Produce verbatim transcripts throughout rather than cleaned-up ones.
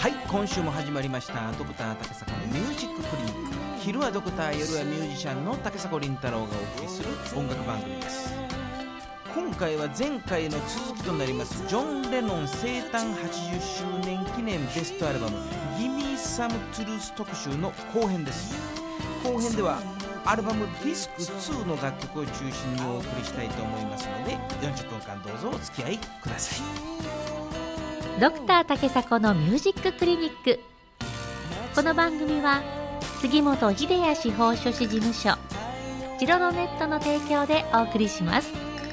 はい、今週も始まりましたドクター竹迫のミュージッククリニック。昼はドクター、夜はミュージシャンの竹迫倫太郎がお送りする音楽番組です。今回は前回の続きとなりますジョン・レノン生誕はちじゅっしゅうねん記念ベストアルバム Gimme Some Truth 特集の後編です。後編ではアルバムディスクツーの楽曲を中心にお送りしたいと思いますので、よんじゅっぷんかんどうぞお付き合いください。 ドクター竹迫のミュージッククリニック。この番組は杉本秀哉司法書士事務所ジロロネットの提供でお送りします。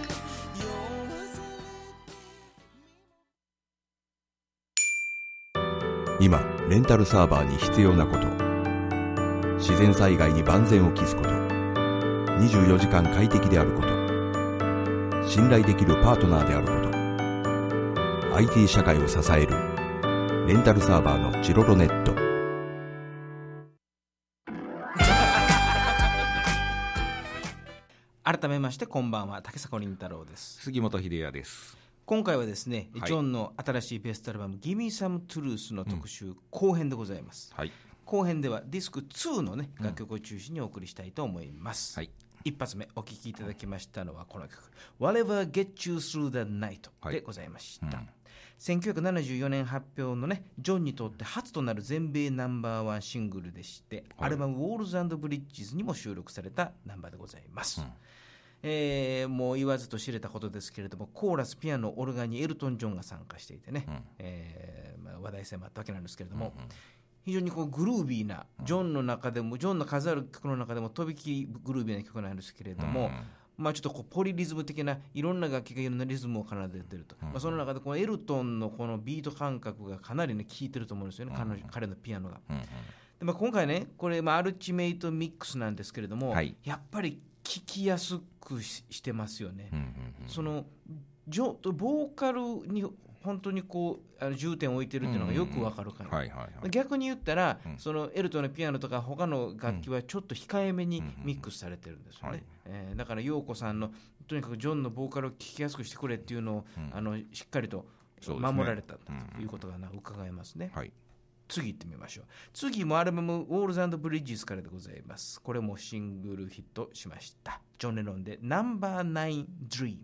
今レンタルサーバーに必要なこと、自然災害に万全を期すこと、にじゅうよじかん快適であること、信頼できるパートナーであること、アイティー 社会を支えるレンタルサーバーのジロロネット。 改めましてこんばんは、竹迫倫太郎です。 杉本秀哉です。 今回はですね、 はい、 ジョンの新しいベストアルバム Gimme Some Truth の特集、うん、後編でございます、はい、後編ではディスクツーの、ね、楽曲を中心にお送りしたいと思います、はい、一発目お聴きいただきましたのはこの曲 Whatever Gets You Through the Night でございました、はい、うん、せんきゅうひゃくななじゅうよねん発表のね、ジョンにとって初となる全米ナンバーワンシングルでして、はい、アルバム Walls and Bridges にも収録されたナンバーでございます、うん、えー、もう言わずと知れたことですけれども、コーラス、ピアノ、オルガンにエルトン・ジョンが参加していてね、うん、えーまあ、話題性もあったわけなんですけれども、うんうん、非常にこうグルービーな、ジョンの中でも、ジョンの数ある曲の中でもとびきりグルービーな曲なんですけれども、うん、まあ、ちょっとこうポリリズム的ないろんな楽器がいろんなリズムを奏でていると、うん、まあ、その中でこのエルトンのこのビート感覚がかなりね効いてると思うんですよね、うん、彼, 彼のピアノが、うんうん、で、まあ、今回ねこれ、まあ、アルティメイトミックスなんですけれども、はい、やっぱり聴きやすく し, してますよね、うんうんうん、そのジョボーカルに本当にこうあの重点を置いてるっていうのがよくわかるから、うんうん、はいはいはい、逆に言ったら、うん、そのエルトンのピアノとか他の楽器はちょっと控えめにミックスされてるんですよね、うんうん、えー、だから陽子さんのとにかくジョンのボーカルを聴きやすくしてくれっていうのを、うん、あのしっかりと守られたということがな伺えますね、はい、次行ってみましょう。次もアルバム Walls and Bridges からでございます。これもシングルヒットしました。ジョン・レノンで ナンバーナイン Dream。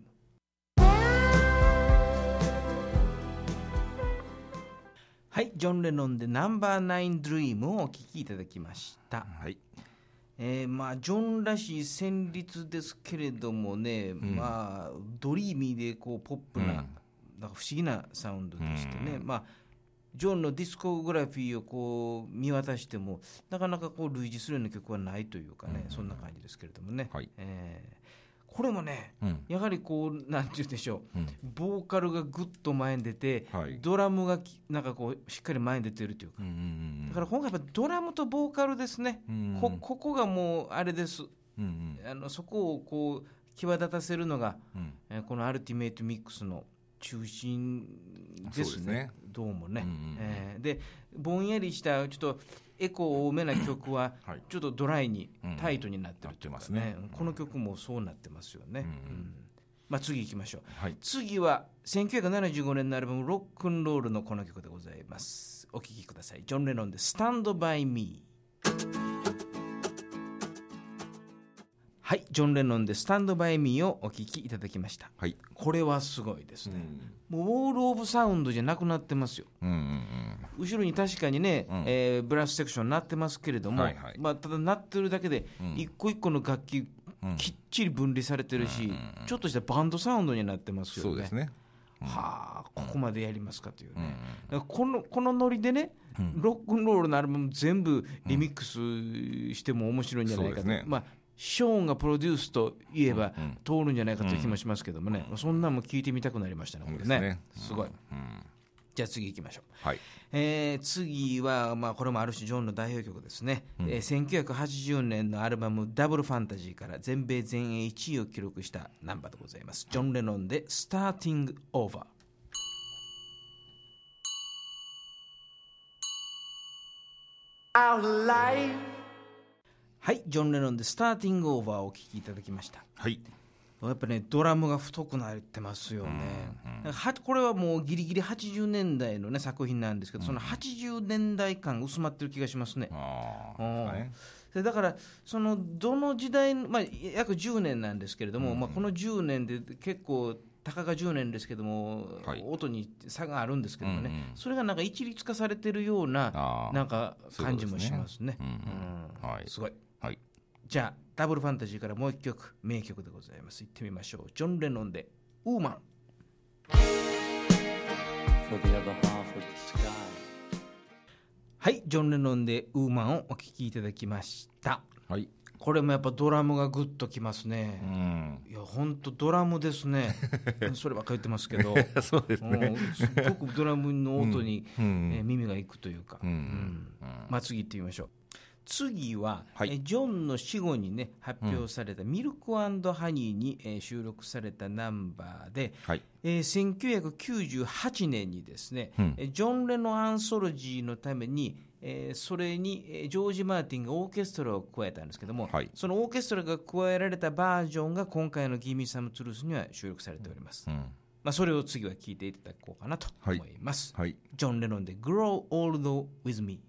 はい、ジョン・レノンで ナンバーナイン Dream をお聴きいただきました、はい、えー、まあジョンらしい旋律ですけれどもね、うん、まあドリーミーでこうポップな、うん、なんか不思議なサウンドでしてね、うん、まあジョンのディスコグラフィーをこう見渡してもなかなかこう類似するような曲はないというかね、うん、そんな感じですけれどもね、はい、えー、これもね、うん、やはりこうなんて言うでしょう、うん、ボーカルがぐっと前に出て、はい、ドラムがなんかこうしっかり前に出てるというか、うんうんうん、だから今回やっぱドラムとボーカルですね、うんうん、こ, ここがもうあれです、うんうん、あのそこをこう際立たせるのが、うん、えー、このアルティメイトミックスの中心ですね、 ですね、どうもね、うんうん、えー、でぼんやりしたちょっとエコー多めな曲はちょっとドライに、はい、タイトになってるというかね、うんうん、ね、この曲もそうなってますよね、うんうん、まあ、次行きましょう、はい、次はせんきゅうひゃくななじゅうごねんのアルバムロックンロールのこの曲でございます。お聴きください。ジョン・レノンで Stand by Me。はい、ジョン・レノンでスタンドバイミーをお聴きいただきました、はい、これはすごいですね、うん、もうウォール・オブ・サウンドじゃなくなってますよ、うんうんうん、後ろに確かにね、うん、えー、ブラスセクションになってますけれども、はいはい、まあ、ただなってるだけで、うん、一個一個の楽器、うん、きっちり分離されてるし、うんうんうん、ちょっとしたバンドサウンドになってますよね。そうですね、うん、はあ、ここまでやりますかというね、うんうん、この、このノリでね、うん、ロックンロールのアルバム全部リミックスしても面白いんじゃないかと、うん、ね、まあショーンがプロデュースといえば通るんじゃないかという気もしますけどもね、うん、そんなのも聞いてみたくなりましたね、これね、ね、すごい、うん、じゃあ次行きましょう、はい、えー、次は、まあ、これもある種ジョンの代表曲ですね、うん、えー、せんきゅうひゃくはちじゅうねんのアルバムダブルファンタジーから全米全英いちいを記録したナンバーでございます。ジョン・レノンで Starting Over。Our life。はい、ジョン・レノンでスターティングオーバーをお聴きいただきました。 はい、 やっぱねドラムが太くなってますよね、うんうん、はこれはもうギリギリはちじゅうねんだいの、ね、作品なんですけど、うん、そのはちじゅうねんだい感薄まってる気がしますね。あ、ね、でだからそのどの時代、まあ、約じゅうねんなんですけれども、うんまあ、このじゅうねんで結構たかがじゅうねんですけども、はい、音に差があるんですけどもね、うんうん、それがなんか一律化されてるようななんか感じもしますね。すごい、はい、じゃあダブルファンタジーからもう一曲名曲でございます。行ってみましょう。ジョン・レノンでウーマン。はい、ジョン・レノンでウーマンをお聴きいただきました。はい、これもやっぱドラムがグッときますね、うん、いや本当ドラムですねそればっかり言ってますけどそうですね、 すごくドラムの音に、うんうんえー、耳がいくというか、うんうんまあ、次行ってみましょう。次は、はい、えジョンの死後に、ね、発表されたミルク&ハニーに、えー、収録されたナンバーで、はいえー、せんきゅうひゃくきゅうじゅうはちねんにですね、うん、ジョン・レノンアンソロジーのために、えー、それに、えー、ジョージ・マーティンがオーケストラを加えたんですけども、はい、そのオーケストラが加えられたバージョンが今回のギミー・サム・トゥルースには収録されております、うんまあ、それを次は聴いていただこうかなと思います、はいはい、ジョン・レノンで Grow Old With Me。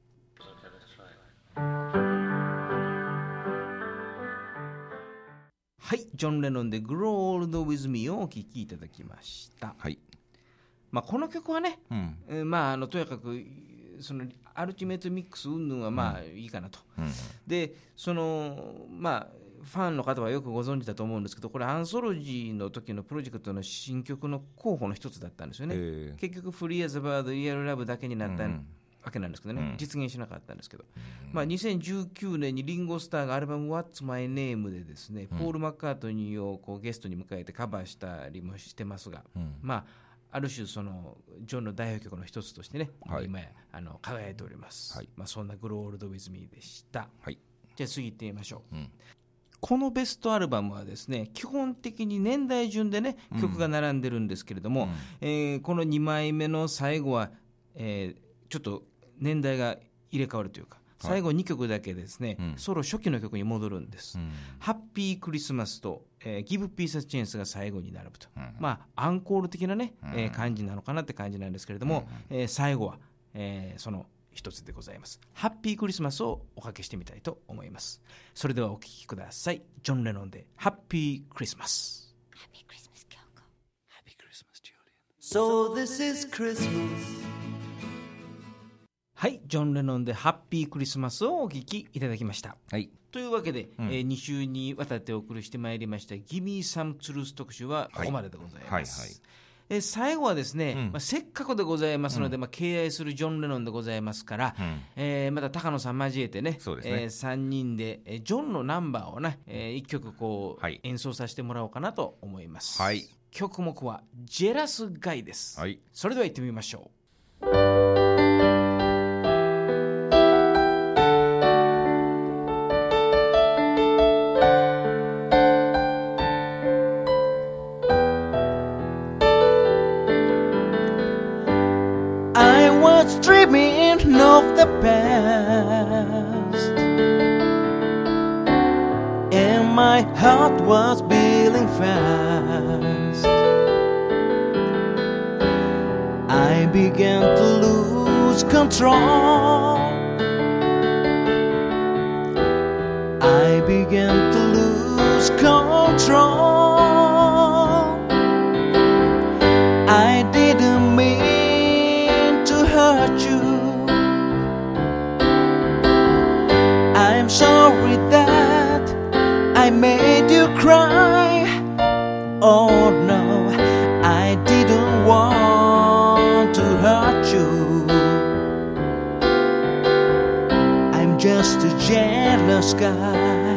はい、ジョン・レノンで Grow Old With Me をお聴きいただきました、はいまあ、この曲はね、うんえーまあ、あのとにかくそのアルティメットミックス云々はまあいいかなと、うん、でそのまあファンの方はよくご存知だと思うんですけど、これアンソロジーの時のプロジェクトの新曲の候補の一つだったんですよね、えー、結局 Free as a Bird Real Love だけになった、うんわけなんですけどね、うん、実現しなかったんですけど、うんまあ、にせんじゅうきゅうねんにリンゴスターがアルバム What's My Name でですね、うん、ポール・マッカートニーをこうゲストに迎えてカバーしたりもしてますが、うんまあ、ある種そのジョンの代表曲の一つとしてね、はい、今やあの輝いております、はいまあ、そんな Grow Old With Me でした、はい、じゃあ次行ってみましょう、うん、このベストアルバムはですね基本的に年代順でね曲が並んでるんですけれども、うんえー、このにまいめの最後は、えー、ちょっと年代が入れ替わるというか最後にきょくだけですね、はい、ソロ初期の曲に戻るんです、うん、ハッピークリスマスと、えー、Give Peace a Chance が最後に並ぶと、うんまあ、アンコール的な、ねえー、感じなのかなって感じなんですけれども、うんえー、最後は、えー、その一つでございます。ハッピークリスマスをおかけしてみたいと思います。それではお聴きください。ジョン・レノンでハッピークリスマス。ハッピークリスマス京子。ハッピークリスマスジュリアン。So this is Christmas。はい、ジョン・レノンでハッピークリスマスをお聴きいただきました、はい、というわけで、うんえー、に週にわたってお送りしてまいりましたギミー・サム・トゥルース特集はここまででございます、はいはいはいえー、最後はですね、うんまあ、せっかくでございますので、うんまあ、敬愛するジョン・レノンでございますから、うんえー、また高野さん交えて ね, そうですね、えー、さんにんで、えー、ジョンのナンバーをね、えー、いっきょくこう、はい、演奏させてもらおうかなと思います、はい、曲目はジェラス・ガイです、はい、それでは行ってみましょう。Dreaming of the past, and my heart was beating fast. I began to lose control. I began to lose control. I didn't mean to hurt you. I'm sorry that I made you cry. Oh no, I didn't want to hurt you. I'm just a jealous guy.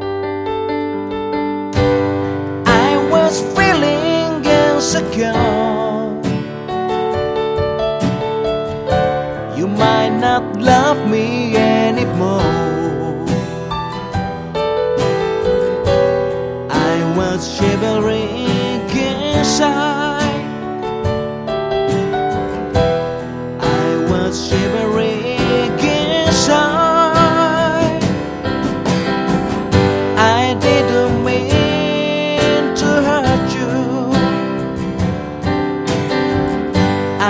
I was feeling insecure. You might not love me anymore. I was shivering inside. I was shivering inside. I didn't mean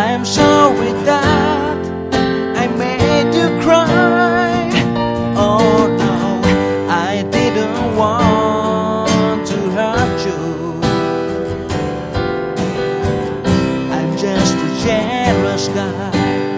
I'm sorry that I made you cry. Oh no, I didn't want to hurt you. I'm just a jealous guy.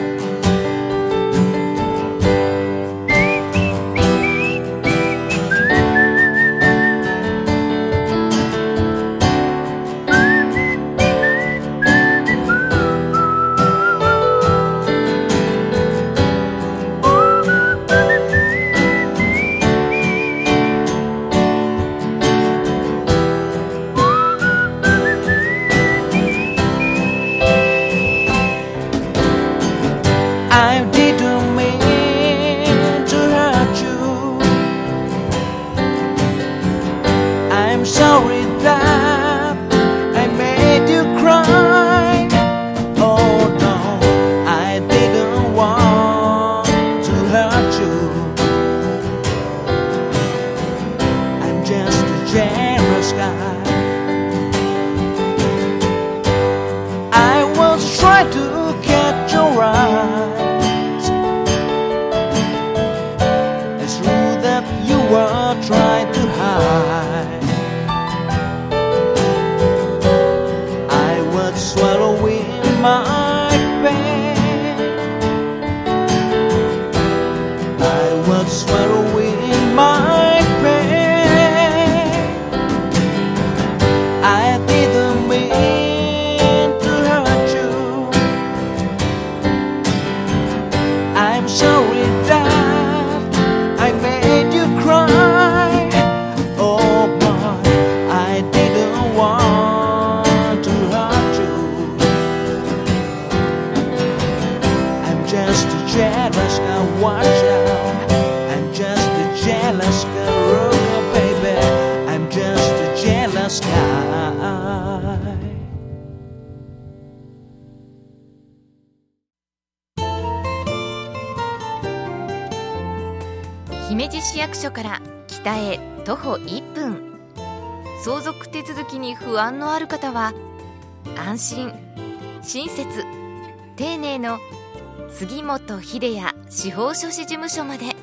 姫路市役所から北へ徒歩いっぷん。相続手続きに不安のある方は安心、親切、丁寧の杉本秀也司法書士事務所まで。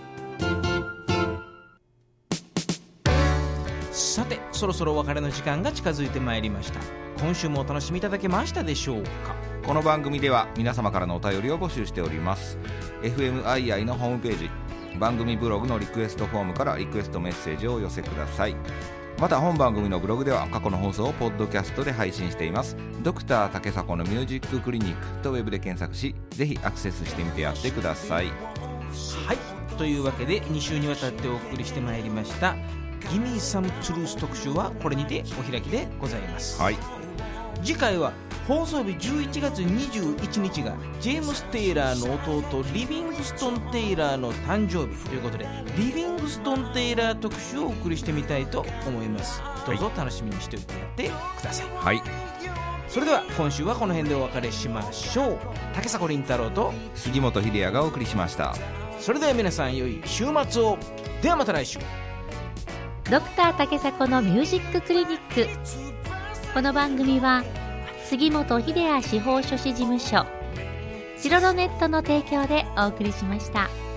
さて、そろそろお別れの時間が近づいてまいりました。今週もお楽しみいただけましたでしょうか。 この番組では皆様からのお便りを募集しております。 エフエムアイアイ のホームページ、番組ブログのリクエストフォームからリクエストメッセージをお寄せください。また本番組のブログでは過去の放送をポッドキャストで配信しています。ドクター竹迫のミュージッククリニックとウェブで検索し、ぜひアクセスしてみてやってください。 はい、というわけでに週にわたってお送りしてまいりましたギミーサムトゥルース特集はこれにてお開きでございます。 はい、 次回は放送日じゅういちがつにじゅういちにちがジェームス・テイラーの弟リビングストン・テイラーの誕生日ということで、リビングストン・テイラー特集をお送りしてみたいと思います。どうぞ楽しみにしておいてやってください。 はい、 それでは今週はこの辺でお別れしましょう。竹迫倫太郎と杉本秀也がお送りしました。 それでは皆さん良い週末を。ではまた来週。 ドクター竹迫のミュージッククリニック。この番組は杉本秀也司法書士事務所、シロロネットの提供でお送りしました。